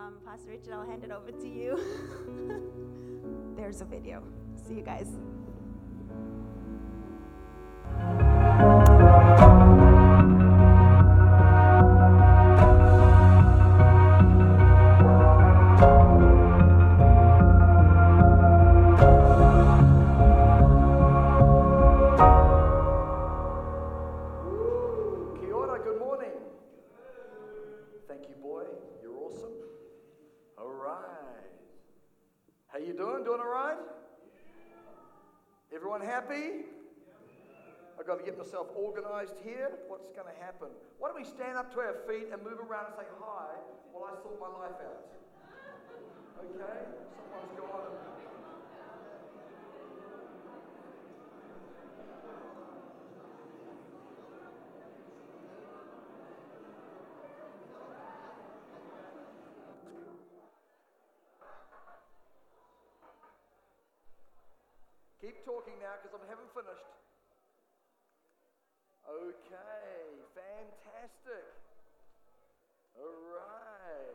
Pastor Richard, I'll hand it over to you. There's a video. See you guys. Myself organized here. What's going to happen? Why don't we stand up to our feet and move around and say hi while I sort my life out? Okay? Someone's gone. Keep talking now because I haven't finished. Okay, fantastic. All right.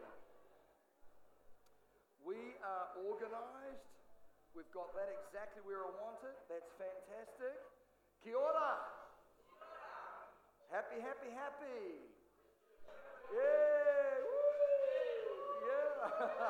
We are organized. We've got that exactly where I want it. That's fantastic. Kia ora. Happy, happy, happy. Yeah. Woo. Yeah.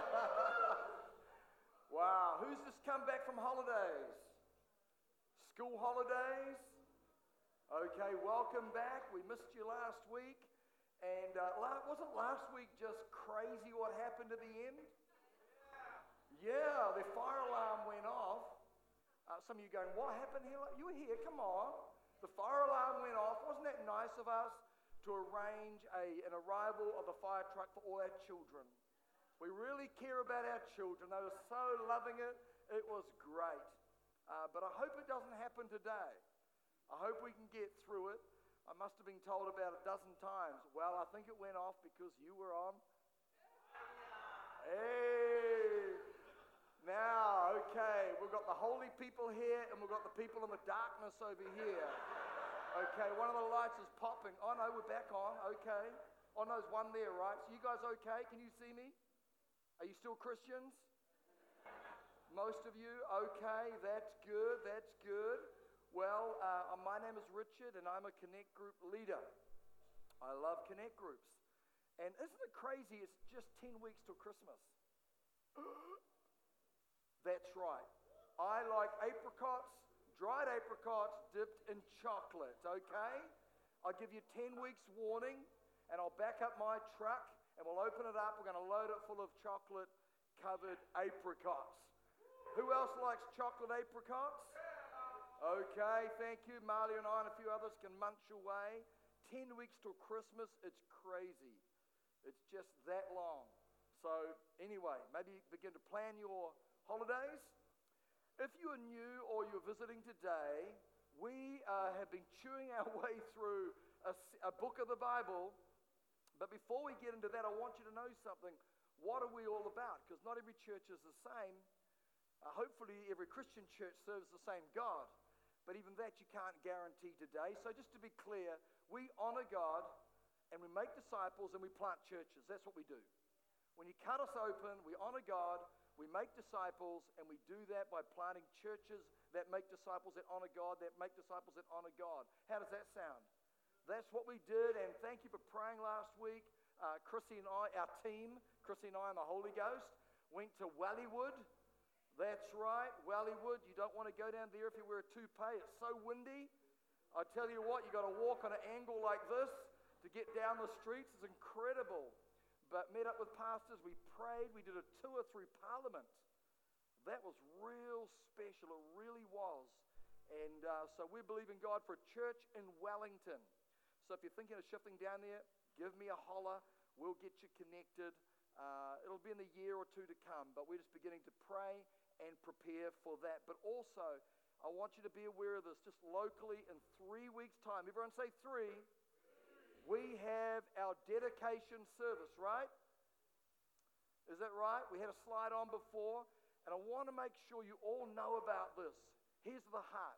Wow. Who's just come back from holidays? School holidays? Okay, welcome back. We missed you last week. And wasn't last week just crazy what happened at the end? Yeah, the fire alarm went off. Some of you going, what happened here? You were here, come on. The fire alarm went off. Wasn't that nice of us to arrange an arrival of the fire truck for all our children? We really care about our children. They were so loving it. It was great. But I hope it doesn't happen today. I hope we can get through it. I must have been told about a dozen times. Well, I think it went off because you were on. Hey! Now, okay, we've got the holy people here and we've got the people in the darkness over here. Okay, one of the lights is popping. Oh no, we're back on. Okay. Oh no, there's one there, right? So you guys okay? Can you see me? Are you still Christians? Most of you? Okay, that's good, that's good. Well, my name is Richard, and I'm a Connect Group leader. I love Connect Groups. And isn't it crazy? It's just 10 weeks till Christmas. That's right. I like apricots, dried apricots dipped in chocolate, okay? I'll give you 10 weeks warning, and I'll back up my truck, and we'll open it up. We're going to load it full of chocolate-covered apricots. Who else likes chocolate apricots? Okay, thank you. Marley and I and a few others can munch away. 10 weeks till Christmas, it's crazy. It's just that long. So anyway, maybe begin to plan your holidays. If you're new or you're visiting today, we have been chewing our way through a book of the Bible. But before we get into that, I want you to know something. What are we all about? Because not every church is the same. Hopefully every Christian church serves the same God. But even that you can't guarantee today. So just to be clear, we honor God and we make disciples and we plant churches. That's what we do. When you cut us open, we honor God, we make disciples, and we do that by planting churches that make disciples that honor God, that make disciples that honor God. How does that sound? That's what we did, and thank you for praying last week. Chrissy and I, our team, Chrissy and I and the Holy Ghost, went to Wallywood. That's right, Wallywood. You don't want to go down there if you wear a toupee. It's so windy. I tell you what, you got to walk on an angle like this to get down the streets. It's incredible. But met up with pastors, we prayed, we did a tour through Parliament. That was real special, it really was. And so we believe in God for a church in Wellington. So if you're thinking of shifting down there, give me a holler. We'll get you connected. It'll be in the year or two to come, but we're just beginning to pray and prepare for that. But also, I want you to be aware of this, just locally in 3 weeks' time. Everyone say 3. We have our dedication service, right? Is that right? We had a slide on before, and I want to make sure you all know about this. Here's the heart.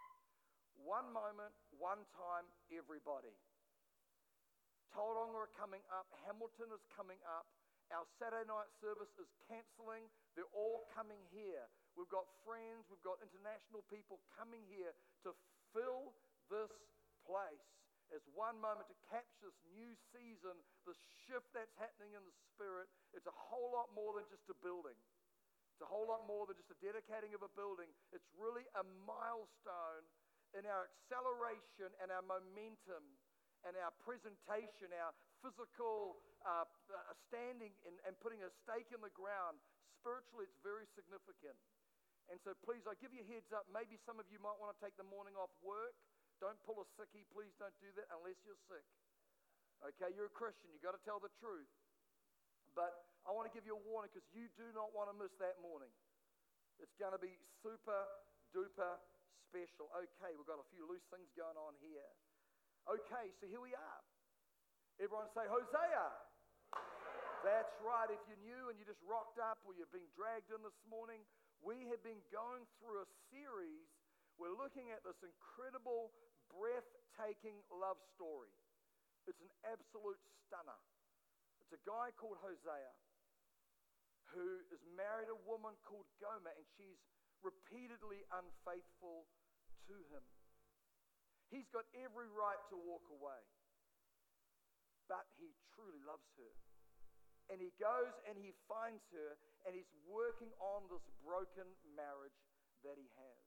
One moment, one time, everybody. Tauranga are coming up, Hamilton is coming up, Our Saturday night service is cancelling. They're all coming here. We've got friends, we've got international people coming here to fill this place as one moment to capture this new season, the shift that's happening in the Spirit. It's a whole lot more than just a building. It's a whole lot more than just a dedicating of a building. It's really a milestone in our acceleration and our momentum and our presentation, our physical standing and putting a stake in the ground. Spiritually, it's very significant. And so please, I give you a heads up, maybe some of you might want to take the morning off work. Don't pull a sickie. Please don't do that unless you're sick. Okay, you're a Christian. You've got to tell the truth. But I want to give you a warning because you do not want to miss that morning. It's going to be super duper special. Okay, we've got a few loose things going on here. Okay, so here we are. Everyone say, Hosea. That's right. If you're new and you just rocked up or you're being dragged in this morning, we have been going through a series. We're looking at this incredible, breathtaking love story. It's an absolute stunner. It's a guy called Hosea who is married a woman called Gomer, and she's repeatedly unfaithful to him. He's got every right to walk away, but he truly loves her. And he goes and he finds her, and he's working on this broken marriage that he has.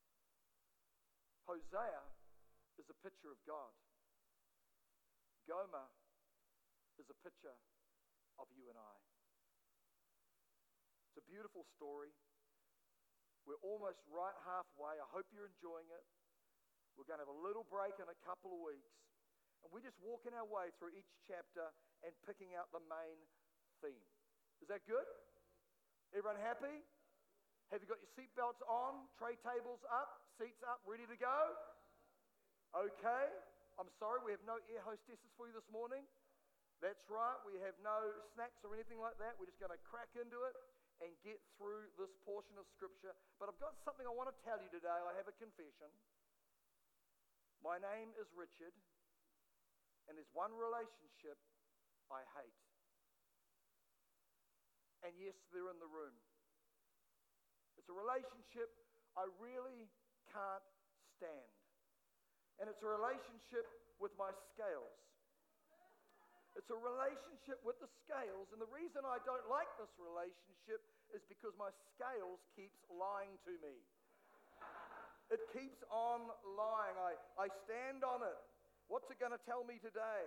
Hosea is a picture of God. Gomer is a picture of you and I. It's a beautiful story. We're almost right halfway. I hope you're enjoying it. We're going to have a little break in a couple of weeks. And we're just walking our way through each chapter and picking out the main theme. Is that good? Everyone happy? Have you got your seatbelts on? Tray tables up? Seats up? Ready to go? Okay. I'm sorry, we have no air hostesses for you this morning. That's right. We have no snacks or anything like that. We're just going to crack into it and get through this portion of Scripture. But I've got something I want to tell you today. I have a confession. My name is Richard, and there's one relationship I hate. And yes, they're in the room. It's a relationship I really can't stand. And it's a relationship with my scales. It's a relationship with the scales, and the reason I don't like this relationship is because my scales keeps lying to me. It keeps on lying. I stand on it. What's it going to tell me today?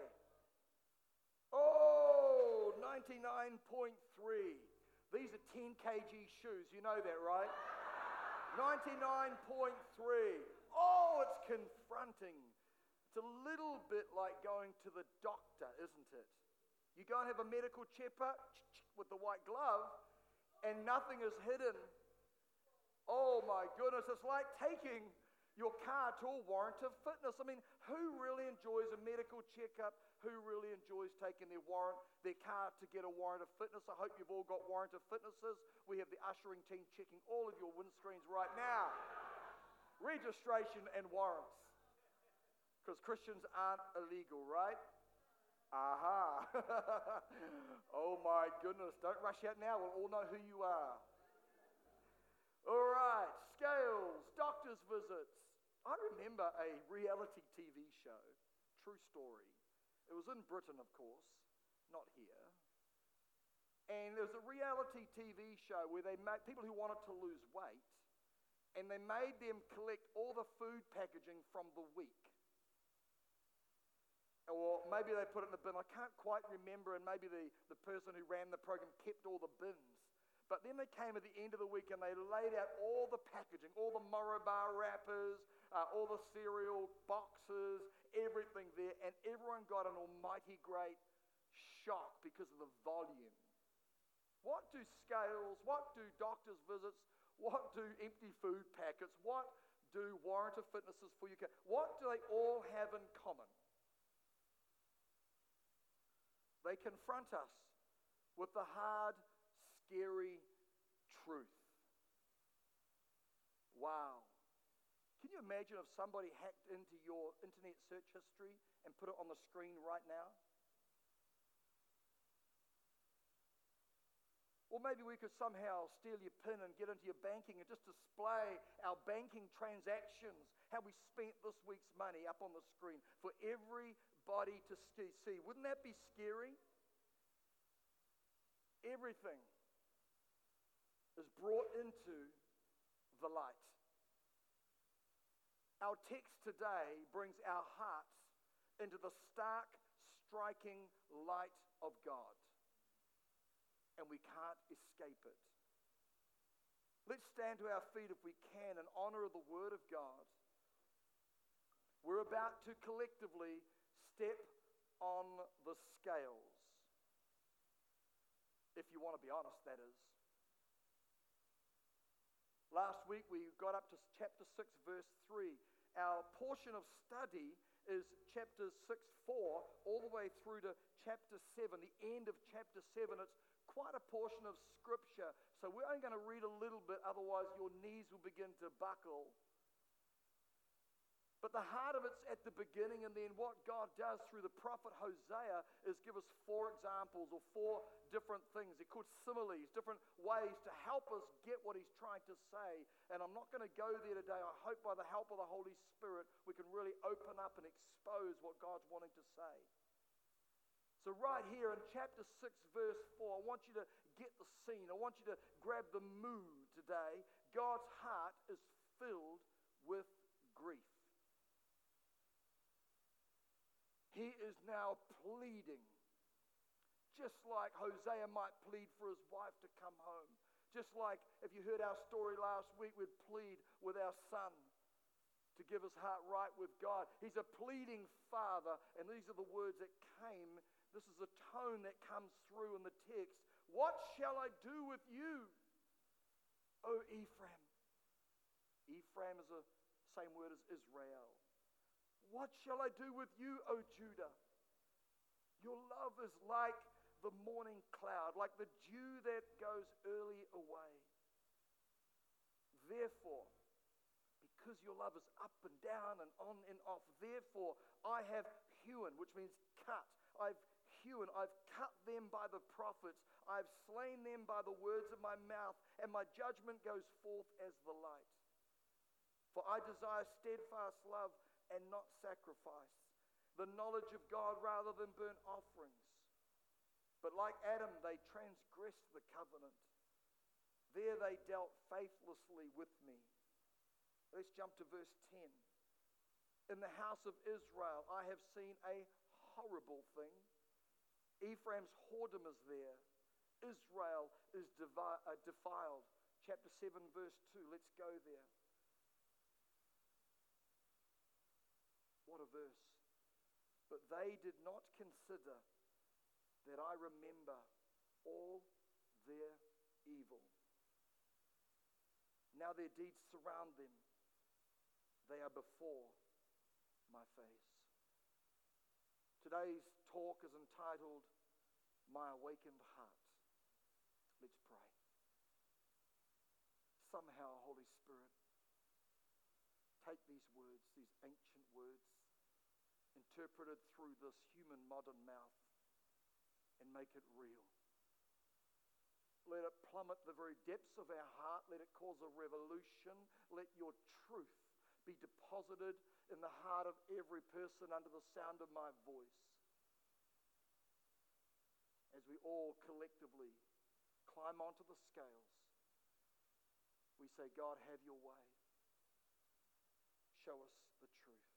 Oh, 99.3. These are 10 kg shoes. You know that, right? 99.3. Oh, it's confronting. It's a little bit like going to the doctor, isn't it? You go and have a medical checkup with the white glove, and nothing is hidden. Oh my goodness, it's like taking your car to a warrant of fitness. I mean, who really enjoys a medical checkup? Who really enjoys taking their car to get a warrant of fitness? I hope you've all got warrant of fitnesses. We have the ushering team checking all of your windscreens right now. Registration and warrants. Because Christians aren't illegal, right? Aha. Oh my goodness. Don't rush out now. We'll all know who you are. All right. Scales, doctor's visits. I remember a reality TV show. True story. It was in Britain, of course. Not here. And there was a reality TV show where they made people who wanted to lose weight, and they made them collect all the food packaging from the week. Or maybe they put it in the bin. I can't quite remember, and maybe the person who ran the program kept all the bins. But then they came at the end of the week and they laid out all the packaging, all the Morobar wrappers, all the cereal boxes, everything there, and everyone got an almighty great shock because of the volume. What do scales, what do doctor's visits, what do empty food packets, what do warrant of fitnesses for you, what do they all have in common? They confront us with the hard, scary truth. Wow. Can you imagine if somebody hacked into your internet search history and put it on the screen right now? Or maybe we could somehow steal your PIN and get into your banking and just display our banking transactions, how we spent this week's money up on the screen for everybody to see. Wouldn't that be scary? Everything is brought into the light. Our text today brings our hearts into the stark, striking light of God. And we can't escape it. Let's stand to our feet if we can in honor of the Word of God. We're about to collectively step on the scales. If you want to be honest, that is. Last week we got up to chapter 6, verse 3. Our portion of study is chapters 6, 4, all the way through to chapter 7, the end of chapter 7. It's quite a portion of scripture. So we're only going to read a little bit, otherwise your knees will begin to buckle. But the heart of it's at the beginning, and then what God does through the prophet Hosea is give us 4 examples or 4 different things. They're called similes, different ways to help us get what he's trying to say. And I'm not going to go there today. I hope by the help of the Holy Spirit we can really open up and expose what God's wanting to say. So right here in chapter 6, verse 4, I want you to get the scene. I want you to grab the mood today. God's heart is filled with grief. He is now pleading, just like Hosea might plead for his wife to come home. Just like, if you heard our story last week, we'd plead with our son to give his heart right with God. He's a pleading father, and these are the words that came. This is the tone that comes through in the text. What shall I do with you, O Ephraim? Ephraim is the same word as Israel. What shall I do with you, O Judah? Your love is like the morning cloud, like the dew that goes early away. Therefore, because your love is up and down and on and off, therefore I have hewn, which means cut. I've cut them by the prophets. I've slain them by the words of my mouth, and my judgment goes forth as the light. For I desire steadfast love and not sacrifice, the knowledge of God rather than burnt offerings. But like Adam, they transgressed the covenant. There they dealt faithlessly with me. Let's jump to verse 10. In the house of Israel, I have seen a horrible thing. Ephraim's whoredom is there. Israel is defiled. Chapter 7, verse 2. Let's go there. What a verse. But they did not consider that I remember all their evil. Now their deeds surround them. They are before my face. Today's talk is entitled, My Awakened Heart. Let's pray. Somehow, Holy Spirit, take these words, these ancient words, interpreted through this human modern mouth, and make it real. Let it plummet the very depths of our heart. Let it cause a revolution. Let your truth be deposited in the heart of every person under the sound of my voice. As we all collectively climb onto the scales, we say, God, have your way. Show us the truth.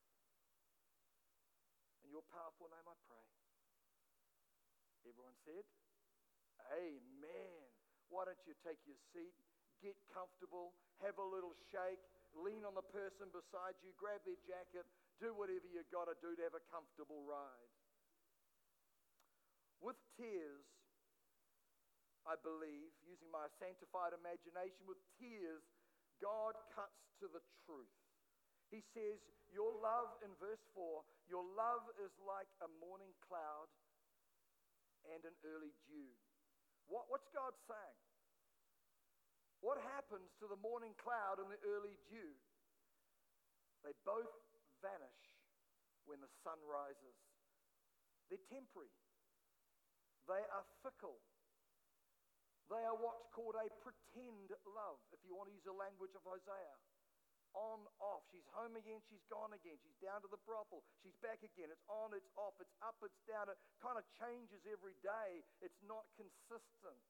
In your powerful name I pray. Everyone said, Amen. Why don't you take your seat, get comfortable, have a little shake, lean on the person beside you, grab their jacket, do whatever you got to do to have a comfortable ride. With tears, I believe, using my sanctified imagination, with tears, God cuts to the truth. He says, your love, in verse 4, your love is like a morning cloud and an early dew. What's God saying? What happens to the morning cloud and the early dew? They both vanish when the sun rises. They're temporary. They are fickle. They are what's called a pretend love, if you want to use the language of Hosea. On, off. She's home again, she's gone again. She's down to the brothel, she's back again. It's on, it's off, it's up, it's down. It kind of changes every day. It's not consistent.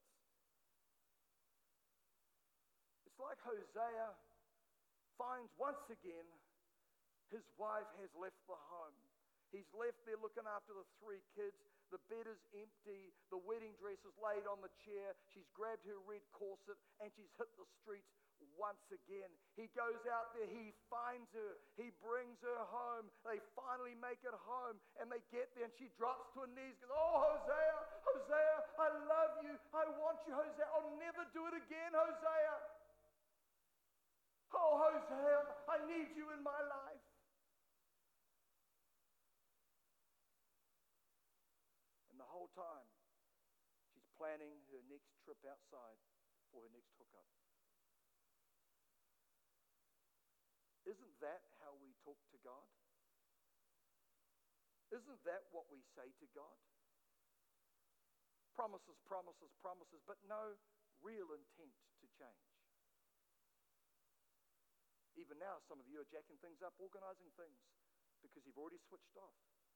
It's like Hosea finds once again his wife has left the home. He's left there looking after the 3 kids. The bed is empty. The wedding dress is laid on the chair. She's grabbed her red corset and she's hit the streets once again. He goes out there. He finds her. He brings her home. They finally make it home and they get there and she drops to her knees and goes, "Oh, Hosea, Hosea, I love you. I want you, Hosea. I'll never do it again, Hosea. Oh, Hosea, I need you in my life." And the whole time, she's planning her next trip outside for her next hookup. Isn't that how we talk to God? Isn't that what we say to God? Promises, promises, promises, but no real intent to change. Even now, some of you are jacking things up, organizing things, because you've already switched off.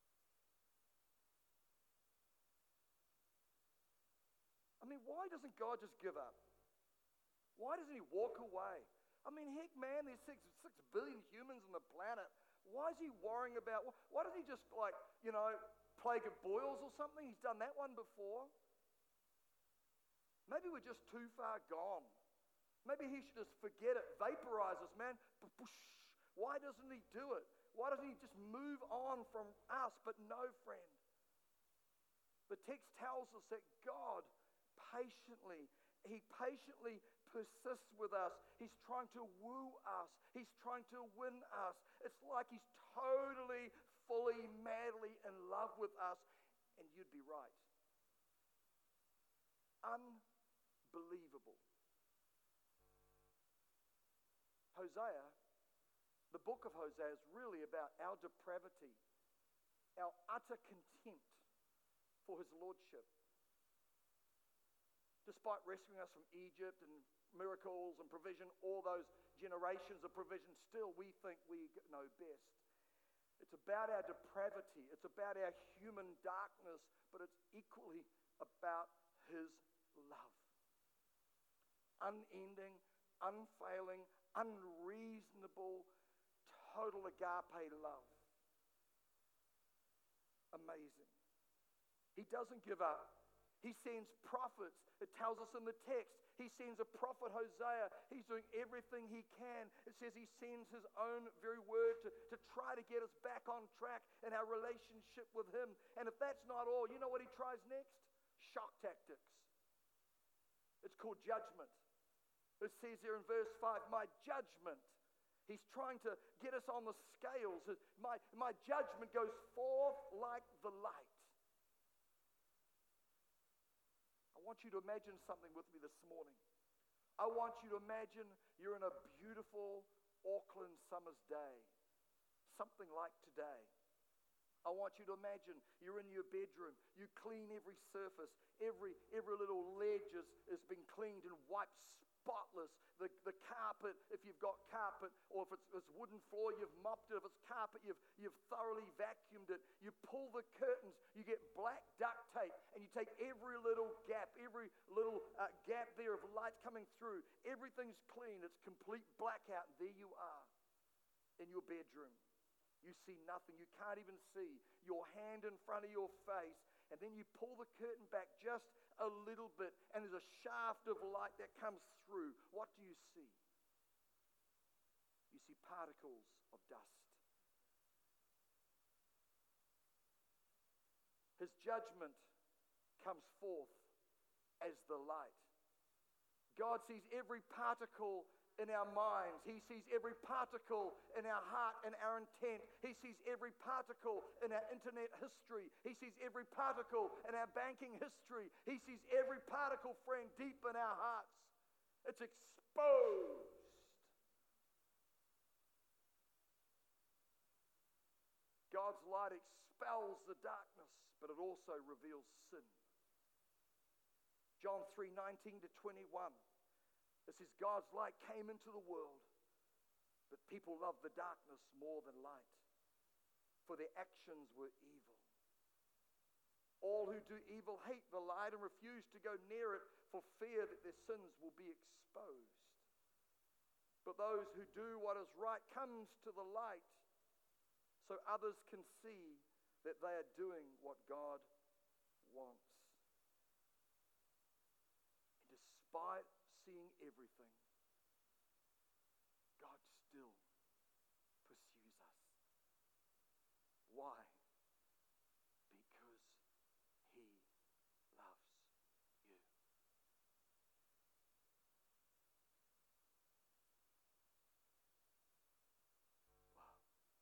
I mean, why doesn't God just give up? Why doesn't he walk away? I mean, heck, man, there's 6 billion humans on the planet. Why is he worrying about, why doesn't he just, plague of boils or something? He's done that one before. Maybe we're just too far gone. Maybe he should just forget it, vaporize us, man. Why doesn't he do it? Why doesn't he just move on from us? But no, friend. The text tells us that God he patiently persists with us. He's trying to woo us. He's trying to win us. It's like he's totally, fully, madly in love with us. And you'd be right. Unbelievable. Hosea, the book of Hosea is really about our depravity, our utter contempt for his lordship. Despite rescuing us from Egypt and miracles and provision, all those generations of provision, still we think we know best. It's about our depravity. It's about our human darkness, but it's equally about his love. Unending, unfailing, unreasonable, total agape love. Amazing. He doesn't give up. He sends prophets. It tells us in the text. He sends a prophet, Hosea. He's doing everything he can. It says he sends his own very word to try to get us back on track in our relationship with him. And if that's not all, you know what he tries next? Shock tactics. It's called judgment. It says here in verse 5, my judgment. He's trying to get us on the scales. My judgment goes forth like the light. I want you to imagine something with me this morning. I want you to imagine you're in a beautiful Auckland summer's day. Something like today. I want you to imagine you're in your bedroom. You clean every surface. Every little ledge has been cleaned and wiped spotless. The carpet, if you've got carpet, or if it's wooden floor, you've mopped it. If it's carpet, you've thoroughly vacuumed it. You pull the curtains, you get black duct tape, and you take every little gap there of light coming through. Everything's clean. It's complete blackout. There you are in your bedroom. You see nothing. You can't even see your hand in front of your face. And then you pull the curtain back just a little bit, and there's a shaft of light that comes through. What do you see? You see particles of dust. His judgment comes forth as the light. God sees every particle in our minds. He sees every particle in our heart and our intent. He sees every particle in our internet history. He sees every particle in our banking history. He sees every particle, friend, deep in our hearts. It's exposed. God's light expels the darkness, but it also reveals sin. John 3:19 to 21. It says, God's light came into the world, but people loved the darkness more than light, for their actions were evil. All who do evil hate the light and refuse to go near it for fear that their sins will be exposed. But those who do what is right comes to the light, so others can see that they are doing what God wants. And despite seeing everything, God still pursues us. Why? Because He loves you. Wow.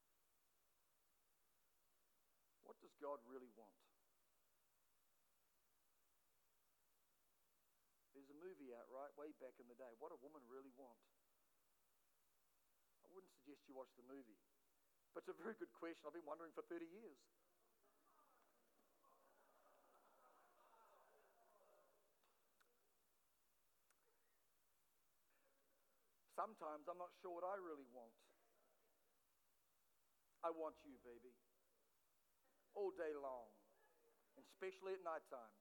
What does God really want? There's a movie out, right, way back in the day. What a woman really want? I wouldn't suggest you watch the movie, but it's a very good question. I've been wondering for 30 years. Sometimes I'm not sure what I really want. I want you, baby, all day long, and especially at nighttime.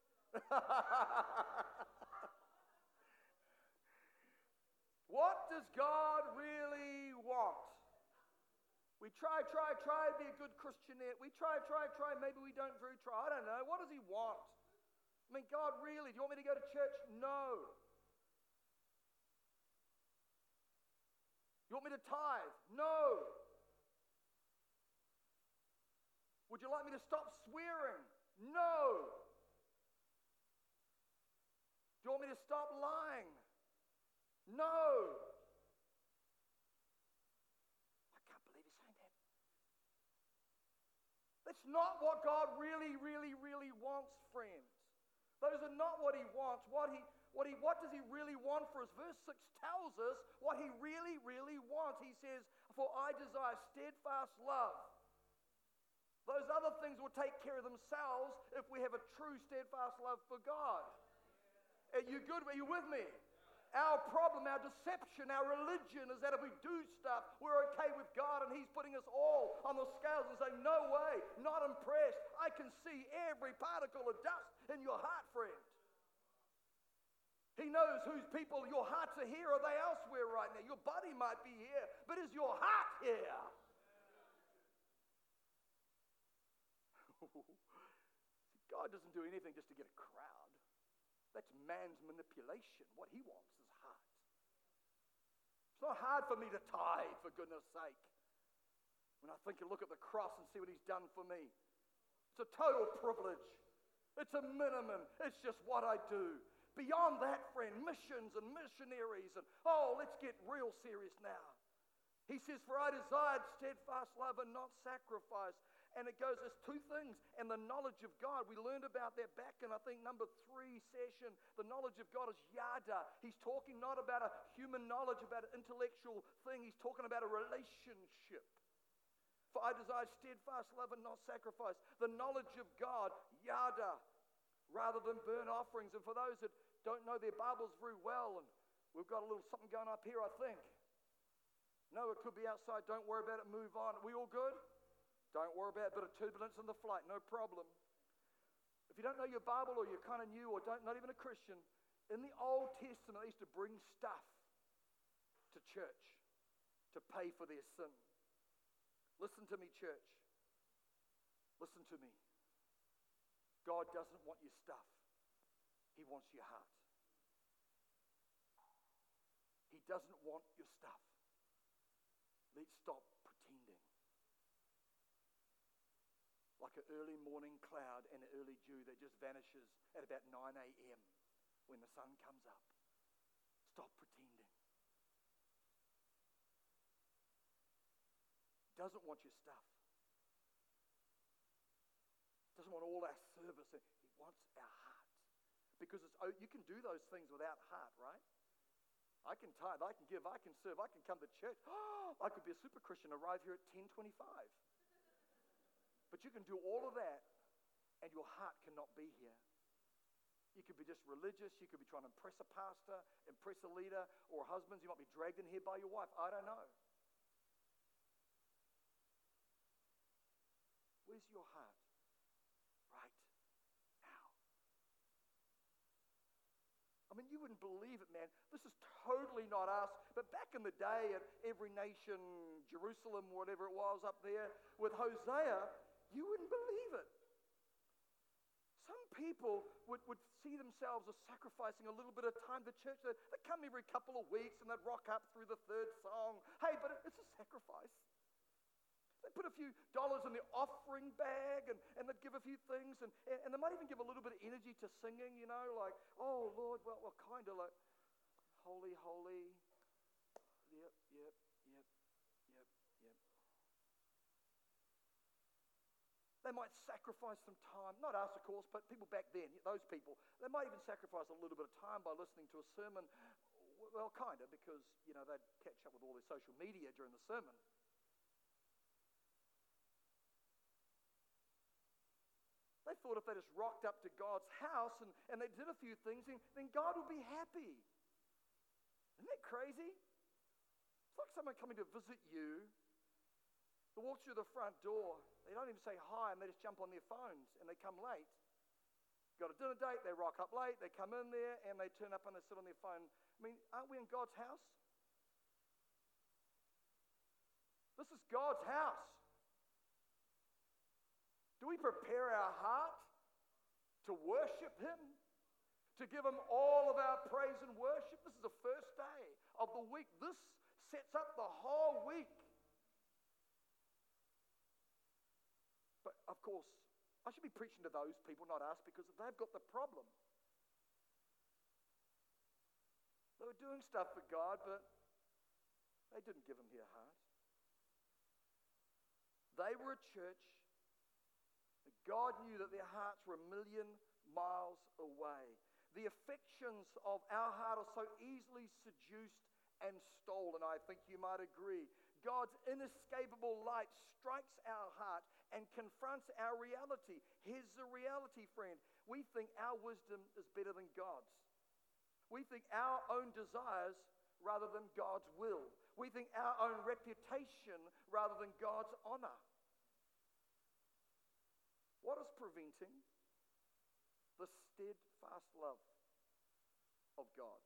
What does God really want? We try, be a good Christianette. We try, maybe we don't very try. I don't know. What does He want? I mean, God, really? Do you want me to go to church? No. You want me to tithe? No. Would you like me to stop swearing? No. Do you want me to stop lying? No. I can't believe He's saying that. That's not what God really wants, friends. Those are not what He wants. What does He really want for us? Verse 6 tells us what He really wants. He says, for I desire steadfast love. Those other things will take care of themselves if we have a true steadfast love for God. Are you good? Are you with me? Our problem, our deception, our religion is that if we do stuff, we're okay with God, and He's putting us all on the scales and saying, no way, not impressed. I can see every particle of dust in your heart, friend. He knows whose people your hearts are here, or are they elsewhere right now? Your body might be here, but is your heart here? God doesn't do anything just to get a crowd. That's man's manipulation. What he wants is heart. It's not hard for me to tithe, for goodness sake. When I think and look at the cross and see what He's done for me, it's a total privilege. It's a minimum. It's just what I do. Beyond that, friend, missions and missionaries, and let's get real serious now. He says, for I desired steadfast love and not sacrifice. And it goes, there's two things. And the knowledge of God, we learned about that back in, I think, number 3 session. The knowledge of God is yada. He's talking not about a human knowledge, about an intellectual thing. He's talking about a relationship. For I desire steadfast love and not sacrifice. The knowledge of God, yada, rather than burnt offerings. And for those that don't know their Bibles very well, and we've got a little something going up here, I think. No, it could be outside. Don't worry about it. Move on. Are we all good? Don't worry about a bit of turbulence in the flight. No problem. If you don't know your Bible, or you're kind of new, or not even a Christian, in the Old Testament, they used to bring stuff to church to pay for their sin. Listen to me, church. Listen to me. God doesn't want your stuff. He wants your heart. He doesn't want your stuff. Let's stop pretending. Like an early morning cloud and an early dew that just vanishes at about 9 a.m. when the sun comes up. Stop pretending. He doesn't want your stuff. He doesn't want all our service. He wants our heart. Because you can do those things without heart, right? I can tithe, I can give, I can serve, I can come to church. I could be a super Christian, arrive here at 10:25. But you can do all of that, and your heart cannot be here. You could be just religious. You could be trying to impress a pastor, impress a leader, or husbands. You might be dragged in here by your wife. I don't know. Where's your heart right now? I mean, you wouldn't believe it, man. This is totally not us. But back in the day at Every Nation, Jerusalem, whatever it was up there, with Hosea, you wouldn't believe it. Some people would see themselves as sacrificing a little bit of time to church. They'd come every couple of weeks and they'd rock up through the third song. Hey, but it's a sacrifice. They put a few dollars in the offering bag and they'd give a few things and they might even give a little bit of energy to singing, you know, like, oh, Lord, well kind of like, holy, holy. Yep. They might sacrifice some time, not us, of course, but people back then, those people, they might even sacrifice a little bit of time by listening to a sermon. Well, kind of, because, you know, they'd catch up with all their social media during the sermon. They thought if they just rocked up to God's house and they did a few things, then God would be happy. Isn't that crazy? It's like someone coming to visit you. They walk through the front door. They don't even say hi, and they just jump on their phones, and they come late. Got a dinner date, they rock up late, they come in there, and they turn up and they sit on their phone. I mean, aren't we in God's house? This is God's house. Do we prepare our heart to worship Him? To give Him all of our praise and worship? This is the first day of the week. This sets up the whole week. But of course, I should be preaching to those people, not us, because they've got the problem. They were doing stuff for God, but they didn't give Him their heart. They were a church that God knew that their hearts were 1,000,000 miles away. The affections of our heart are so easily seduced and stolen, I think you might agree. God's inescapable light strikes our heart and confronts our reality. Here's the reality, friend. We think our wisdom is better than God's. We think our own desires rather than God's will. We think our own reputation rather than God's honor. What is preventing the steadfast love of God?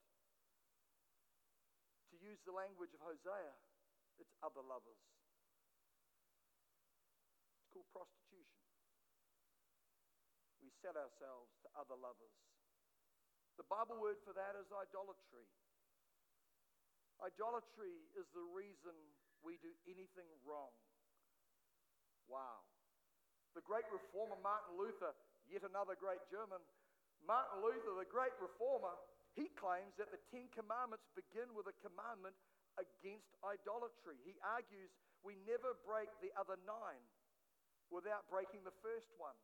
To use the language of Hosea, it's other lovers. It's called prostitution. We sell ourselves to other lovers. The Bible word for that is idolatry. Idolatry is the reason we do anything wrong. Wow. The great reformer Martin Luther, yet another great German, Martin Luther, the great reformer, he claims that the 10 Commandments begin with a commandment against idolatry. He argues we never break the other 9 without breaking the first one.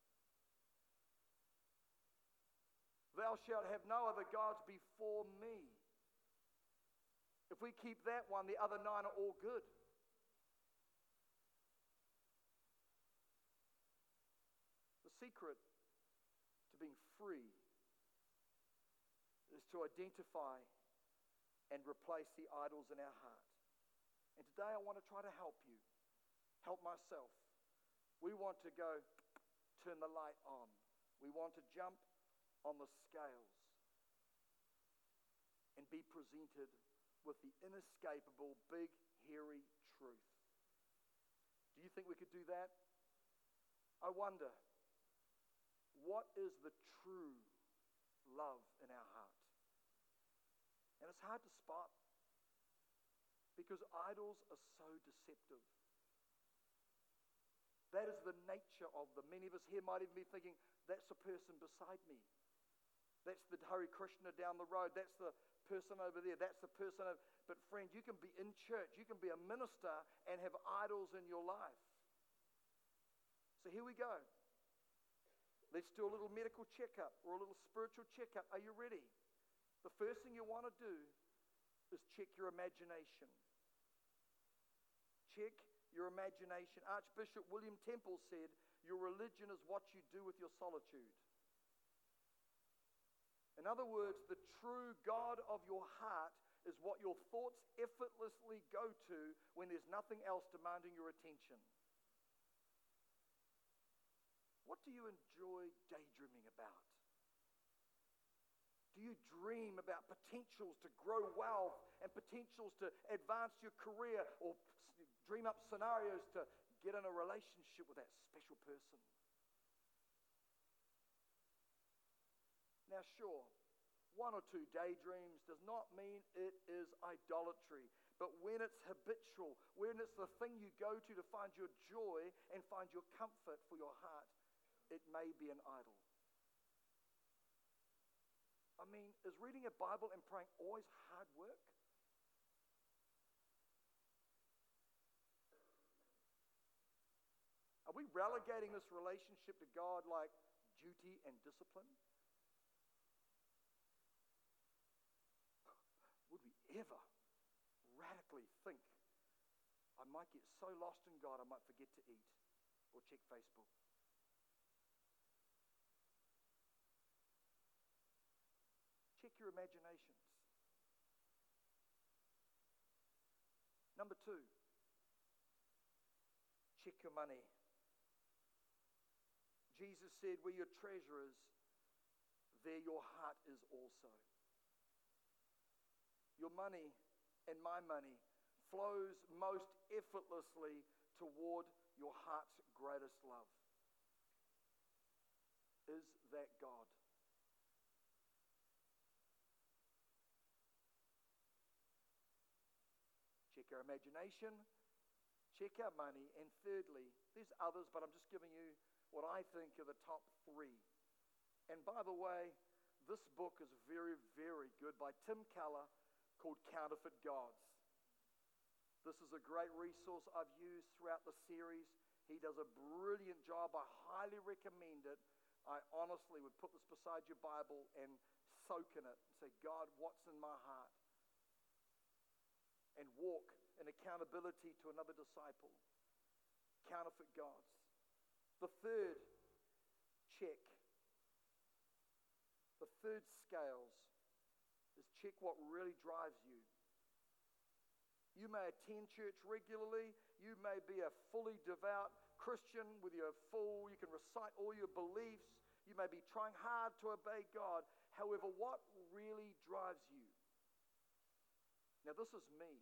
Thou shalt have no other gods before me. If we keep that one, the other 9 are all good. The secret to being free is to identify and replace the idols in our heart. And today I want to try to help you, help myself. We want to go turn the light on. We want to jump on the scales and be presented with the inescapable, big, hairy truth. Do you think we could do that? I wonder, what is the true love in our heart? And it's hard to spot because idols are so deceptive. That is the nature of them. Many of us here might even be thinking, that's the person beside me. That's the Hare Krishna down the road. That's the person over there. That's the person over. But friend, you can be in church. You can be a minister and have idols in your life. So here we go. Let's do a little medical checkup or a little spiritual checkup. Are you ready? The first thing you want to do is check your imagination. Check your imagination. Archbishop William Temple said, your religion is what you do with your solitude. In other words, the true God of your heart is what your thoughts effortlessly go to when there's nothing else demanding your attention. What do you enjoy daydreaming about? Do you dream about potentials to grow wealth and potentials to advance your career, or dream up scenarios to get in a relationship with that special person? Now, sure, one or two daydreams does not mean it is idolatry. But when it's habitual, when it's the thing you go to find your joy and find your comfort for your heart, it may be an idol. I mean, is reading a Bible and praying always hard work? Are we relegating this relationship to God like duty and discipline? Would we ever radically think, I might get so lost in God I might forget to eat or check Facebook? Check your imaginations. Number 2, check your money. Jesus said, where your treasure is, there your heart is also. Your money and my money flows most effortlessly toward your heart's greatest love. Is that God? Check our imagination, check our money, and thirdly, there's others, but I'm just giving you what I think are the top 3. And by the way, this book is very, very good by Tim Keller called Counterfeit Gods. This is a great resource I've used throughout the series. He does a brilliant job. I highly recommend it. I honestly would put this beside your Bible and soak in it and say, God, what's in my heart? And walk in accountability to another disciple. Counterfeit gods. The third check. The third scales is check what really drives you. You may attend church regularly. You may be a fully devout Christian with your you can recite all your beliefs. You may be trying hard to obey God. However, what really drives you? Now, this is me.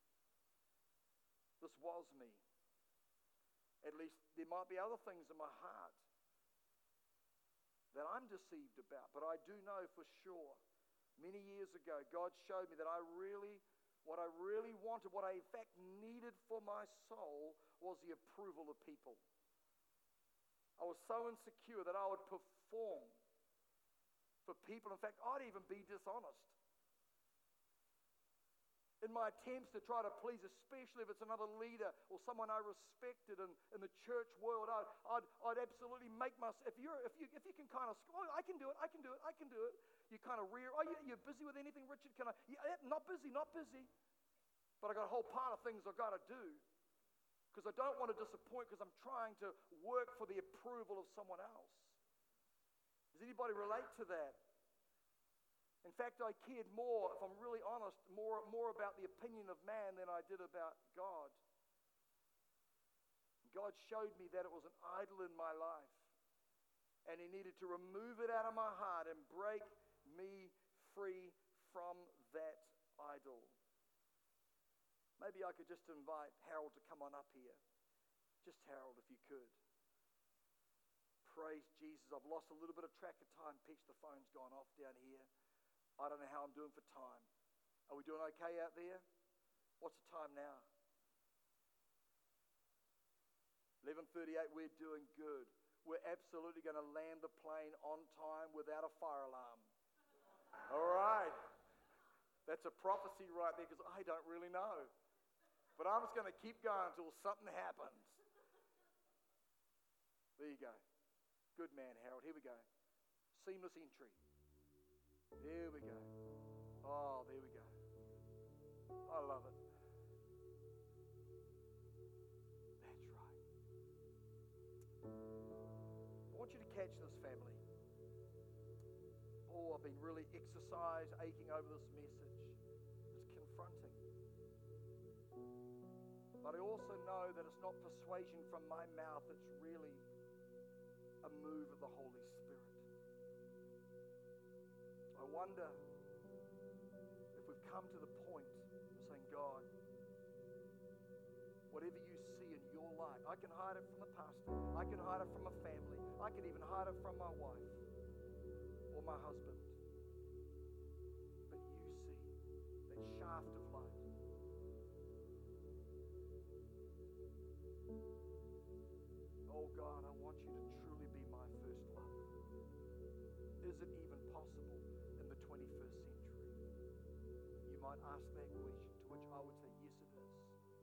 This was me. At least there might be other things in my heart that I'm deceived about, but I do know for sure, many years ago, God showed me that what I really wanted, what I in fact needed for my soul was the approval of people. I was so insecure that I would perform for people. In fact, I'd even be dishonest. In my attempts to try to please, especially if it's another leader or someone I respected in the church world, I'd absolutely make myself. If you can kind of, oh, I can do it. You kind of rear. Oh, you're busy with anything, Richard? Can I? Yeah, not busy. But I got a whole pile of things I've got to do because I don't want to disappoint because I'm trying to work for the approval of someone else. Does anybody relate to that? In fact, I cared more, if I'm really honest, more about the opinion of man than I did about God. God showed me that it was an idol in my life. And He needed to remove it out of my heart and break me free from that idol. Maybe I could just invite Harold to come on up here. Just Harold, if you could. Praise Jesus. I've lost a little bit of track of time. Pitch, the phone's gone off down here. I don't know how I'm doing for time. Are we doing okay out there? What's the time now? 11:38, we're doing good. We're absolutely going to land the plane on time without a fire alarm. All right. That's a prophecy right there because I don't really know. But I'm just going to keep going until something happens. There you go. Good man, Harold. Here we go. Seamless entry. There we go. Oh, there we go. I love it. That's right. I want you to catch this, family. I I've been really aching over this message. It's confronting. But I also know that it's not persuasion from my mouth, it's really a move of the Holy Spirit. I wonder if we've come to the point of saying, God, whatever you see in your life, I can hide it from the pastor, I can hide it from a family, I can even hide it from my wife or my husband. But you see that shaft of light. Oh God, I want you to truly be my first love. Is it even possible in the 21st century? You might ask that question, to which I would say, yes it is.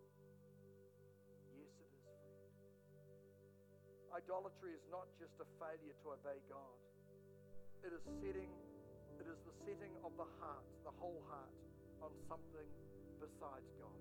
Yes it is, friend. Idolatry is not just a failure to obey God. It is the setting of the heart, the whole heart, on something besides God.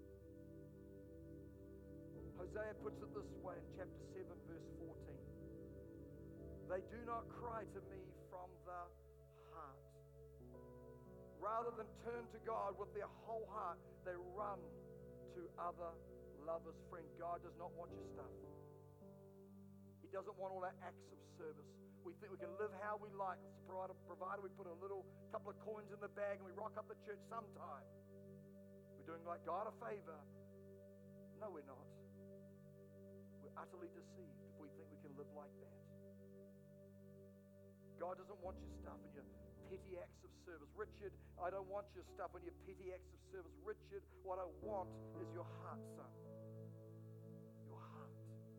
Hosea puts it this way in chapter 7, verse 14. They do not cry to me from the heart. Rather than turn to God with their whole heart, they run to other lovers. Friend, God does not want your stuff. He doesn't want all our acts of service. We think we can live how we like, provided we put a little couple of coins in the bag and we rock up the church sometime. We're doing like God a favor. No, we're not. We're utterly deceived if we think we can live like that. God doesn't want your stuff and your petty acts of service. Richard, I don't want your stuff and your petty acts of service. Richard, what I want is your heart, son. Your heart.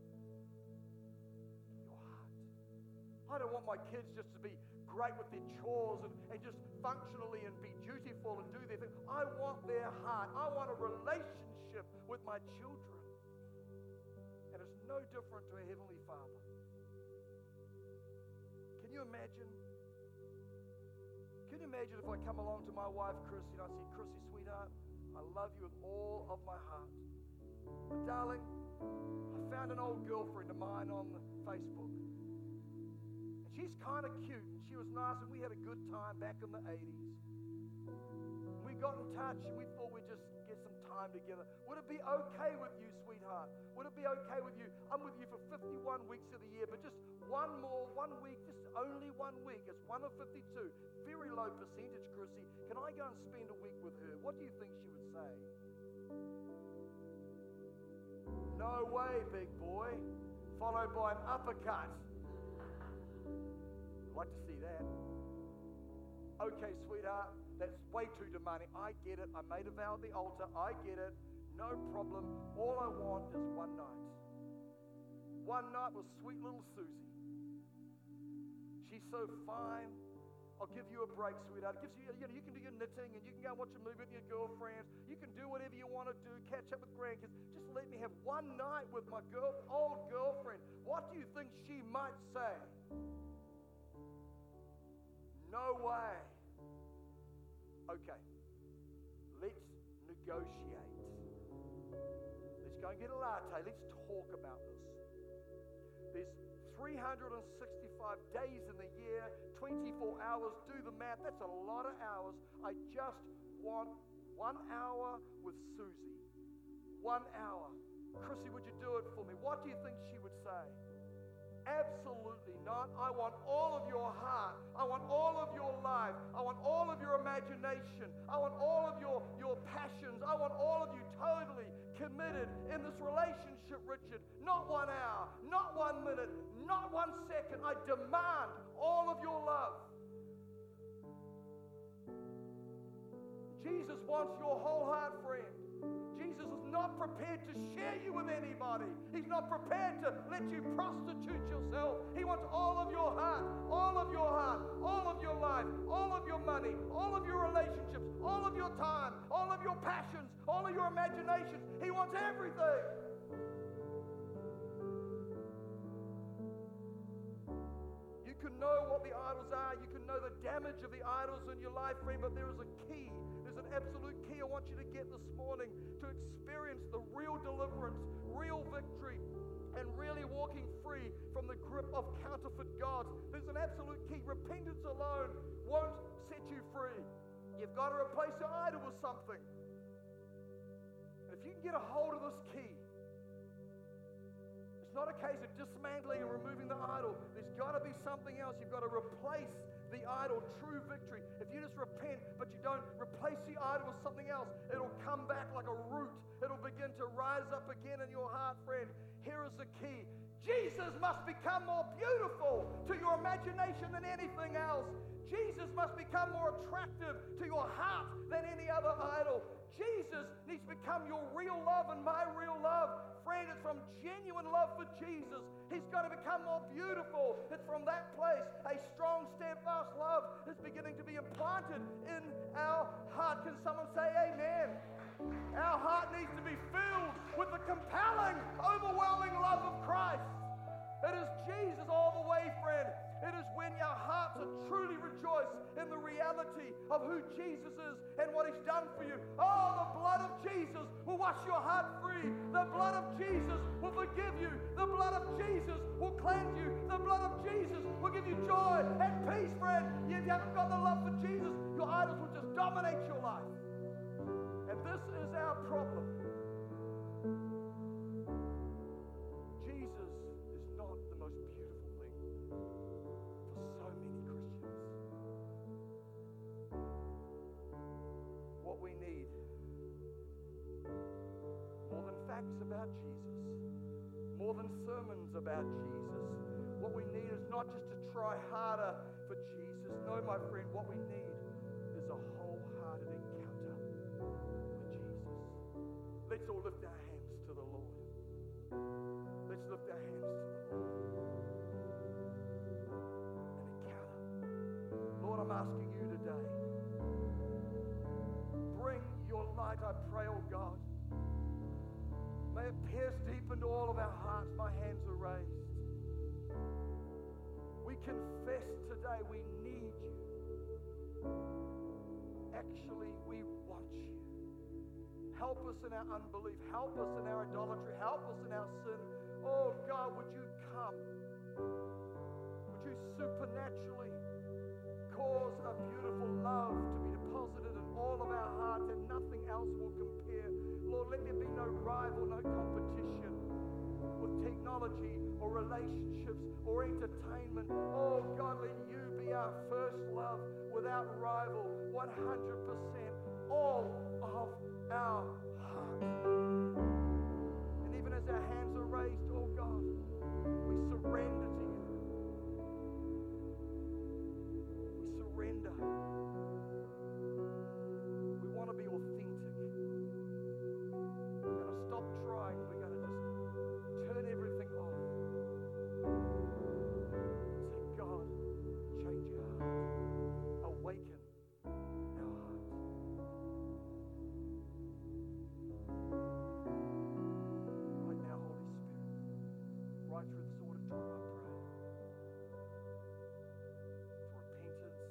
Your heart. I don't want my kids just to be great with their chores and just functionally and be dutiful and do their thing. I want their heart. I want a relationship with my children. And it's no different to a Heavenly Father. Can you imagine? Can you imagine if I come along to my wife, Chrissy, and I say, Chrissy, sweetheart, I love you with all of my heart. But darling, I found an old girlfriend of mine on Facebook. And she's kind of cute, and she was nice, and we had a good time back in the 80s. And we got in touch, and we thought we'd just get some time together. Would it be okay with you, sweetheart? Would it be okay with you? I'm with you for 51 weeks of the year, but just one week, just only 1 week. It's 1 of 52. Very low percentage, Chrissy. Can I go and spend a week with her? What do you think she would say? No way, big boy. Followed by an uppercut. I'd like to see that. Okay, sweetheart, that's way too demanding. I get it. I made a vow at the altar. I get it. No problem. All I want is one night. One night with sweet little Susie. She's so fine. I'll give you a break, sweetheart. It gives you, you can do your knitting and you can go and watch a movie with your girlfriends. You can do whatever you want to do, catch up with grandkids. Just let me have one night with my old girlfriend. What do you think she might say? No way. Okay, let's negotiate. Let's go and get a latte. Let's talk about this. There's 365 days in the year, 24 hours. Do the math. That's a lot of hours. I just want 1 hour with Susie. 1 hour. Chrissy, would you do it for me? What do you think she would say? Absolutely not. I want all of your heart. I want all of your life. I want all of your imagination. I want all of your passions. I want all of you totally committed in this relationship, Richard. Not 1 hour, not 1 minute, not 1 second. I demand all of your love. Jesus wants your whole heart, friend. Jesus is not prepared to share you with anybody. He's not prepared to let you prostitute yourself. He wants all of your heart, all of your heart, all of your life, all of your money, all of your relationships, all of your time, all of your passions, all of your imaginations. He wants everything. You can know what the idols are. You can know the damage of the idols in your life, friend, but there is a key. There's an absolute key I want you to get this morning to experience the real deliverance, real victory, and really walking free from the grip of counterfeit gods. There's an absolute key. Repentance alone won't set you free. You've got to replace your idol with something. If you can get a hold of this key, it's not a case of dismantling and removing the idol. There's got to be something else. You've got to replace the idol, true victory. If you just repent, but you don't replace the idol with something else, it'll come back like a root. It'll begin to rise up again in your heart, friend. Here is the key. Jesus must become more beautiful to your imagination than anything else. Jesus must become more attractive to your heart than any other idol. Jesus needs to become your real love and my real love. Friend, it's from genuine love for Jesus. He's got to become more beautiful. It's from that place a strong, steadfast love is beginning to be implanted in our heart. Can someone say amen? Our heart needs to be filled with the compelling, overwhelming love of Christ. It is Jesus all the way, friend. It is when our hearts are truly rejoice in the reality of who Jesus is and what He's done for you. Oh, the blood of Jesus will wash your heart free. The blood of Jesus will forgive you. The blood of Jesus will cleanse you. The blood of Jesus will give you joy and peace, friend. If you haven't got the love for Jesus, your idols will just dominate your life. And this is our problem. Jesus is not the most beautiful thing for so many Christians. What we need, more than facts about Jesus, more than sermons about Jesus, what we need is not just to try harder for Jesus. No, my friend, what we need is a wholehearted encounter with Jesus. Let's all lift our hands to the Lord. Let's lift our hands to the Lord. An encounter. Lord, I'm asking you today, bring your light, I pray, oh God. May it pierce deep into all of our hearts. My hands are raised. We confess today we need you. Actually, we want you. Help us in our unbelief. Help us in our idolatry. Help us in our sin. Oh God, would you come? Would you supernaturally cause a beautiful love to be deposited in all of our hearts and nothing else will compare? Lord, let there be no rival, no competition with technology or relationships or entertainment. Oh God, let you be our first love without rival, 100%, all of our heart. And even as our hands are raised, oh God, we surrender to you. We surrender. We want to be authentic. We're going to stop trying. We're going to just turn everything off. Say, God, change our hearts. Awaken our hearts. Right now, Holy Spirit, right through this auditorium, I pray for repentance,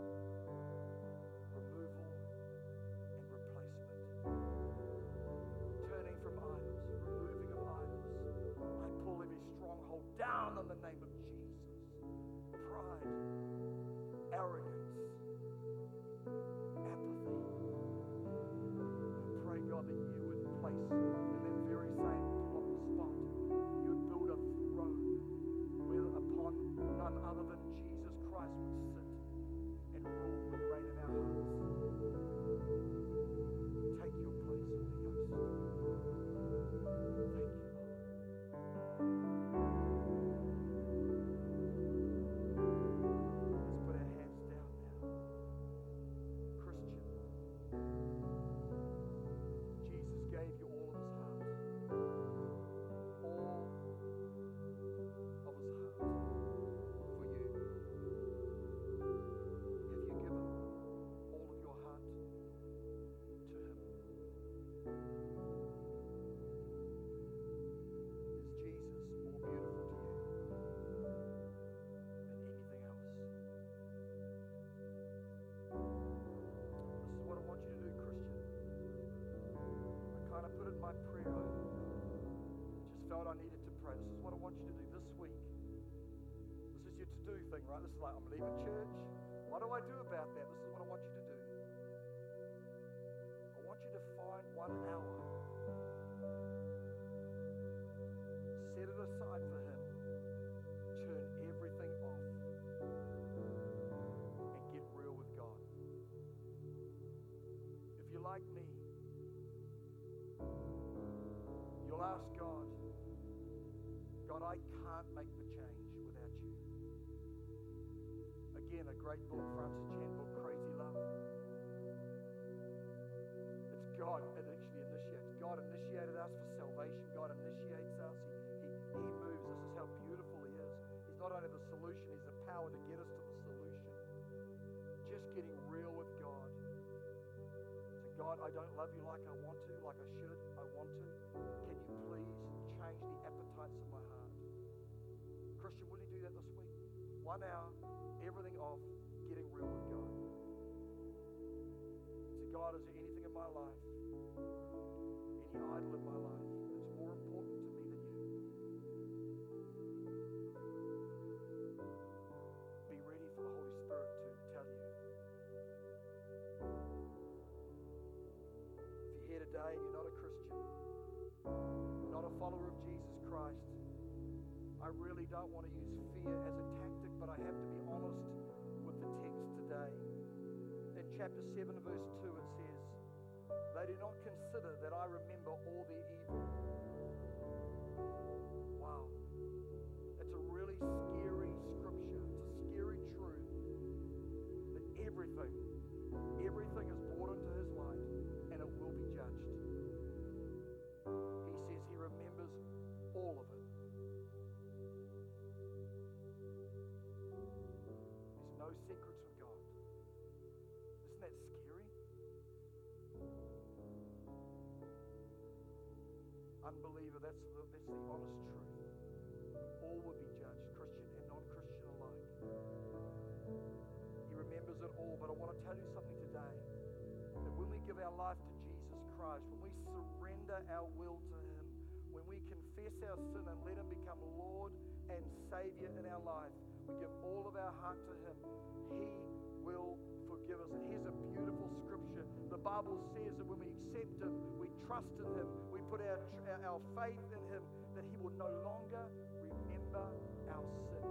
removal, and replacement. Turning from idols, removing of idols. I pull every stronghold down in the name of Jesus. Pride, arrogance, apathy. I pray, God, that you would place in that very same spot, you would build a throne where upon none other than Jesus Christ would sit and rule and reign in our hearts. Take your place, Holy Ghost. Thank you, Lord. Let's put our hands down now. Christian, Jesus gave you all of his heart. All of his heart for you. Have you given all of your heart to him? Is Jesus more beautiful to you than anything else? This is what I want you to do, Christian. I kind of put it in my prayer. I just felt I needed to pray. This do thing, right? This is like, I'm leaving church. What do I do about that? This is what I want you to do. I want you to find 1 hour. Set it aside for Him. Turn everything off. And get real with God. If you're like me, you'll ask God, God, I can't make the change without you. Again, a great book, Francis Chan book, Crazy Love. It's God that actually initiates. God initiated us for salvation. God initiates us. He moves. This is how beautiful He is. He's not only the solution, He's the power to get us to the solution. Just getting real with God. So God, I don't love you like I want to, like I should. I want to. Can you please change the appetites of my heart? Christian, will you do that this week? 1 hour, everything off, getting real with God. So God, is there anything in my life, any idol in my life that's more important to me than you? Be ready for the Holy Spirit to tell you. If you're here today and you're not a Christian, not a follower of Jesus Christ, I really don't want to use fear as a tactic, but I have to be honest with the text today. In chapter 7, verse 2, it says, they do not consider that I remember all their evil. Wow. It's a really scary scripture. It's a scary truth that everything is brought into His light and it will be judged. He says He remembers all of it. There's no secrets with God. Isn't that scary? Unbeliever, that's the honest truth. All will be judged, Christian and non-Christian alike. He remembers it all, but I want to tell you something today, that when we give our life to Jesus Christ, when we surrender our will to Him, when we confess our sin and let Him become Lord and Savior in our life, we give all of our heart to Him, He will forgive us. And here's a beautiful scripture. The Bible says that when we accept Him, we trust in Him, we put our faith in Him, that He will no longer remember our sin.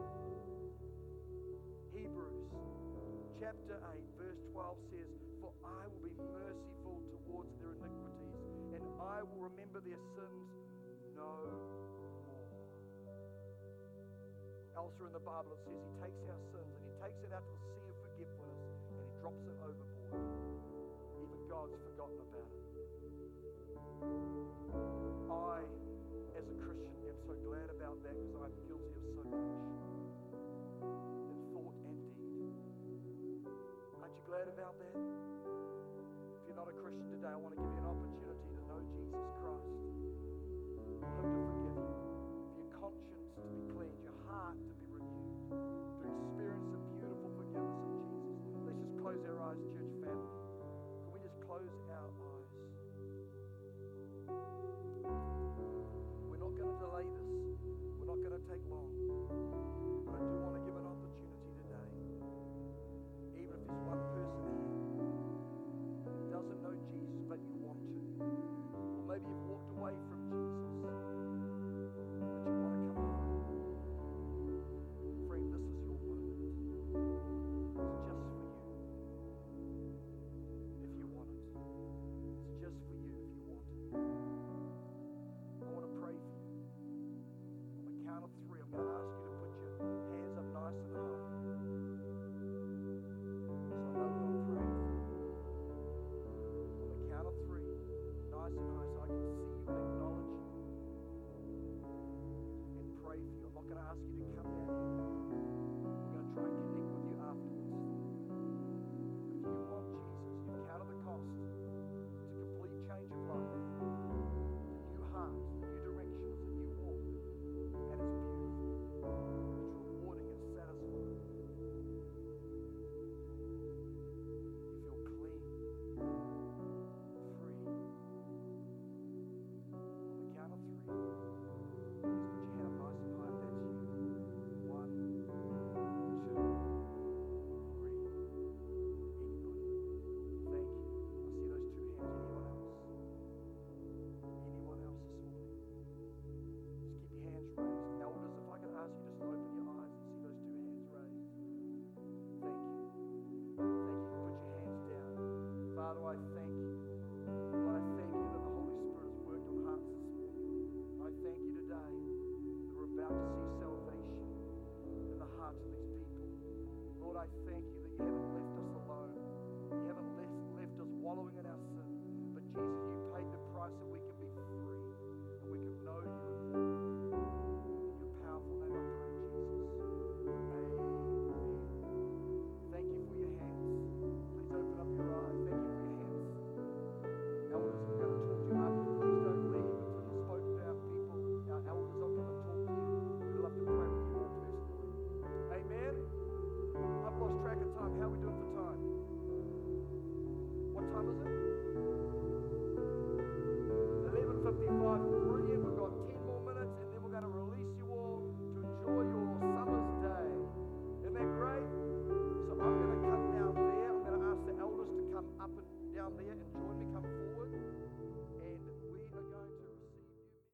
Hebrews chapter 8 verse 12 says, for I will be merciful towards their iniquities, and I will remember their sins no more. Elsewhere in the Bible it says He takes our sins and He takes it out to the sea of forgetfulness and He drops it overboard. Even God's forgotten about it. I, as a Christian, am so glad about that, because I'm guilty of so much in thought and deed. Aren't you glad about that? If you're not a Christian today, I want to give you an opportunity to know Jesus Christ, Him to forgive you, for your conscience to be cleansed, your heart to be renewed, to experience the beautiful forgiveness of Jesus. Let's just close our eyes, church family. Can we just close our eyes? We're not going to delay this. We're not going to take long. But I do want to give an opportunity today. Even if there's one person here who doesn't know Jesus, but you want to. Or maybe you've walked away from Jesus, but you want to come home. Friend, this is your moment. It's just for you. If you want it. It's just for you if you want it. I want to pray for you. On the count of 3, I'm going to ask I thank you. Lord, I thank you that the Holy Spirit has worked on hearts this morning. I thank you today that we're about to see salvation in the hearts of these people. Lord, I thank you that you haven't left us alone. You haven't left us wallowing in our sin. But Jesus, you paid the price that we can be free and we can know you and walk with you. In your powerful name I pray, Jesus. Amen. Thank you for your hands. Please open up your eyes. Thank you for your hands. Elders, we're going to talk to you after. Please don't leave until you've spoken to our people. Our elders, I'll come and talk to you. We'd love to pray with you more personally. Amen. I've lost track of time. How are we doing for time? What time is it?